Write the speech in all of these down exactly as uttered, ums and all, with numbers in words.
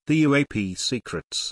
the U A P secrets.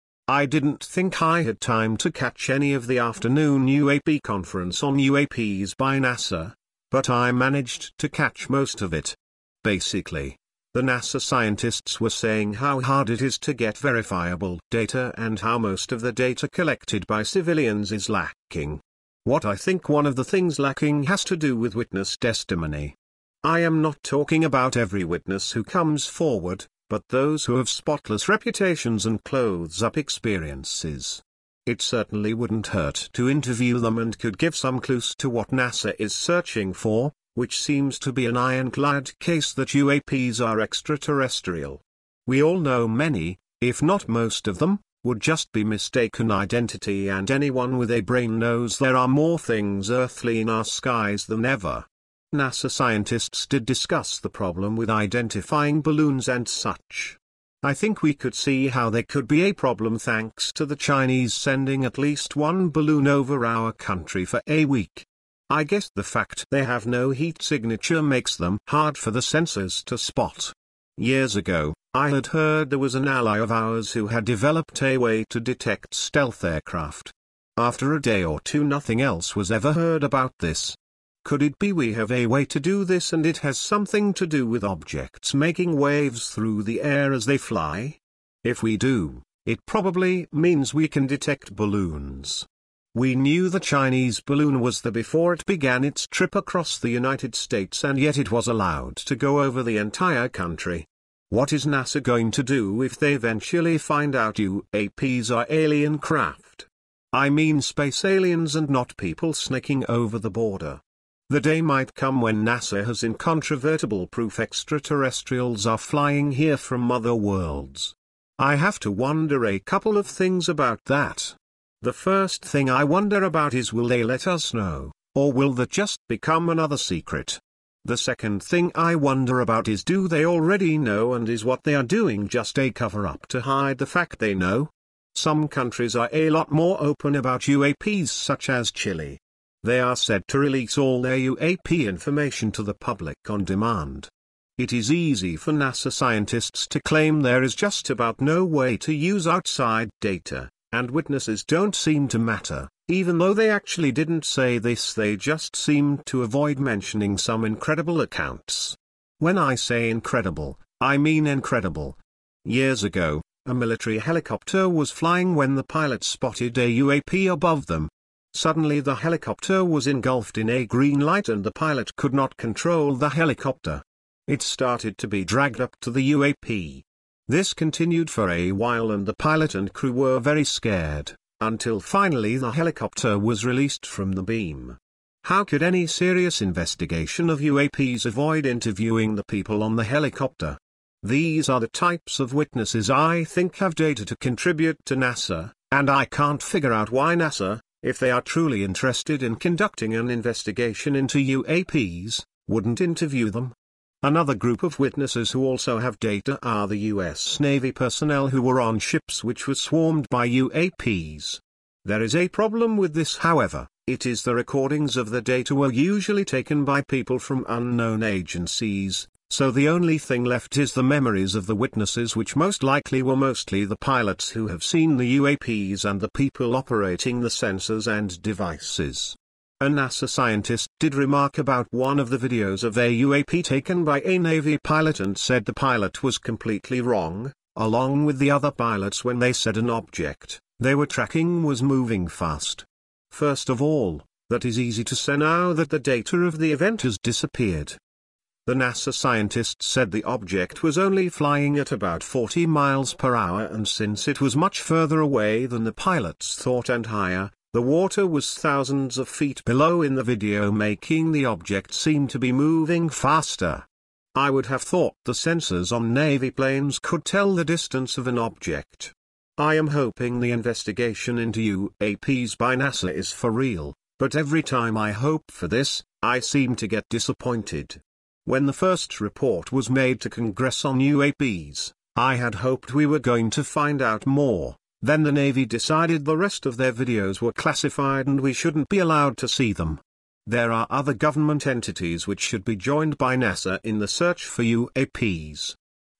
I didn't think I had time to catch any of the afternoon U A P conference on U A Ps by NASA, but I managed to catch most of it. Basically, the NASA scientists were saying how hard it is to get verifiable data and how most of the data collected by civilians is lacking. What I think one of the things lacking has to do with witness testimony. I am not talking about every witness who comes forward, but those who have spotless reputations and clothes-up experiences. It certainly wouldn't hurt to interview them and could give some clues to what NASA is searching for, which seems to be an ironclad case that U A Ps are extraterrestrial. We all know many, if not most of them, would just be mistaken identity, and anyone with a brain knows there are more things earthly in our skies than ever. NASA scientists did discuss the problem with identifying balloons and such. I think we could see how there could be a problem thanks to the Chinese sending at least one balloon over our country for a week. I guess the fact they have no heat signature makes them hard for the sensors to spot. Years ago, I had heard there was an ally of ours who had developed a way to detect stealth aircraft. After a day or two, nothing else was ever heard about this. Could it be we have a way to do this and it has something to do with objects making waves through the air as they fly? If we do, it probably means we can detect balloons. We knew the Chinese balloon was there before it began its trip across the United States, and yet it was allowed to go over the entire country. What is NASA going to do if they eventually find out U A Ps are alien craft? I mean space aliens and not people sneaking over the border. The day might come when NASA has incontrovertible proof extraterrestrials are flying here from other worlds. I have to wonder a couple of things about that. The first thing I wonder about is, will they let us know, or will that just become another secret? The second thing I wonder about is, do they already know, and is what they are doing just a cover-up to hide the fact they know? Some countries are a lot more open about U A Ps, such as Chile. They are said to release all their U A P information to the public on demand. It is easy for NASA scientists to claim there is just about no way to use outside data, and witnesses don't seem to matter, even though they actually didn't say this, they just seemed to avoid mentioning some incredible accounts. When I say incredible, I mean incredible. Years ago, a military helicopter was flying when the pilot spotted a U A P above them. Suddenly the helicopter was engulfed in a green light and the pilot could not control the helicopter. It started to be dragged up to the U A P. This continued for a while and the pilot and crew were very scared, until finally the helicopter was released from the beam. How could any serious investigation of U A Ps avoid interviewing the people on the helicopter? These are the types of witnesses I think have data to contribute to NASA, and I can't figure out why NASA, if they are truly interested in conducting an investigation into U A Ps, wouldn't interview them. Another group of witnesses who also have data are the U S Navy personnel who were on ships which were swarmed by U A Ps. There is a problem with this, however. It is the recordings of the data were usually taken by people from unknown agencies, so the only thing left is the memories of the witnesses, which most likely were mostly the pilots who have seen the U A Ps and the people operating the sensors and devices. A NASA scientist did remark about one of the videos of a U A P taken by a Navy pilot and said the pilot was completely wrong, along with the other pilots, when they said an object they were tracking was moving fast. First of all, that is easy to say now that the data of the event has disappeared. The NASA scientist said the object was only flying at about forty miles per hour, and since it was much further away than the pilots thought and higher, the water was thousands of feet below in the video, making the object seem to be moving faster. I would have thought the sensors on Navy planes could tell the distance of an object. I am hoping the investigation into U A Ps by NASA is for real, but every time I hope for this, I seem to get disappointed. When the first report was made to Congress on U A Ps, I had hoped we were going to find out more. Then the Navy decided the rest of their videos were classified and we shouldn't be allowed to see them. There are other government entities which should be joined by NASA in the search for U A Ps.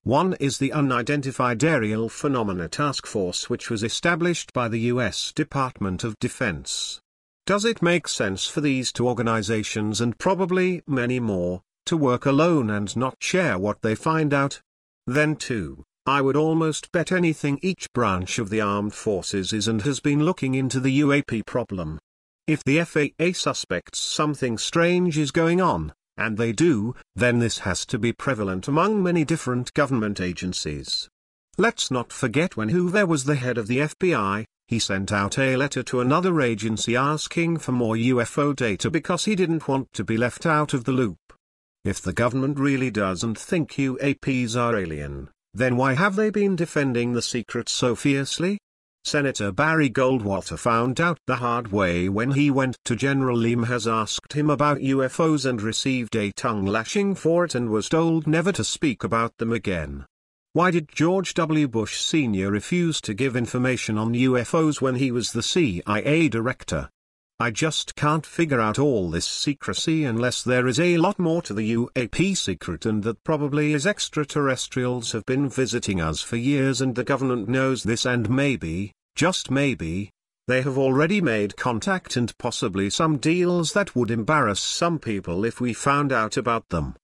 One is the Unidentified Aerial Phenomena Task Force, which was established by the U S Department of Defense. Does it make sense for these two organizations, and probably many more, to work alone and not share what they find out? Then too, I would almost bet anything each branch of the armed forces is and has been looking into the U A P problem. If the F A A suspects something strange is going on, and they do, then this has to be prevalent among many different government agencies. Let's not forget when Hoover was the head of the F B I, he sent out a letter to another agency asking for more U F O data because he didn't want to be left out of the loop. If the government really doesn't think U A Ps are alien, then why have they been defending the secret so fiercely? Senator Barry Goldwater found out the hard way when he went to General Lee has asked him about U F Os and received a tongue lashing for it and was told never to speak about them again. Why did George W. Bush Senior refuse to give information on U F Os when he was the C I A director? I just can't figure out all this secrecy unless there is a lot more to the U A P secret, and that probably is extraterrestrials have been visiting us for years and the government knows this, and maybe, just maybe, they have already made contact and possibly some deals that would embarrass some people if we found out about them.